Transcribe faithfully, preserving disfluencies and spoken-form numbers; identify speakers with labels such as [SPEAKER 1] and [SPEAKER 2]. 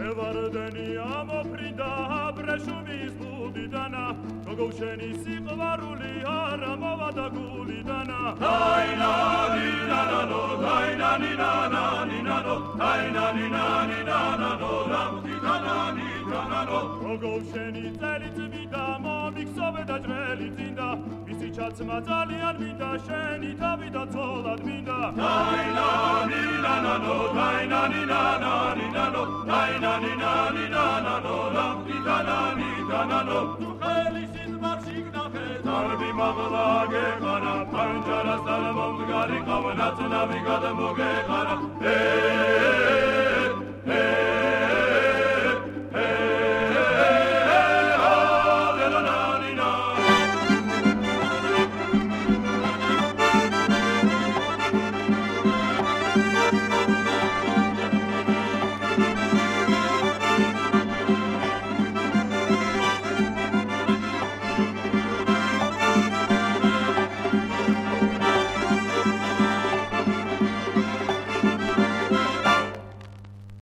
[SPEAKER 1] ვარდენი ამოფრინდა ბრეშუმის ბუდიდანა გოგო შენი სიყვარული არა მოვადა გულიდანა დაინა ნინა ნო დაინა ნინა ნინა ნო დაინა ნინა ნინა ნო რამდიდანა ნინა ნო გოგო შენი წელი წვიდა მომიქცოვე და ჭრელი წინდა მისი ჩაცმა ძალიან მინდა შენი თავი და ცოლად მინდა დაინა ნინა ნო დაინა ნინა ნინა ნო დაინა ნინა ნინა ნო რამდიდანა ნინა ნო თუ ხელი სიზმარში გნახე დარბი მაღლაგე ხარა პანჯარას და მომდგარი ყავნაც ნავი გადმოგეხარა ე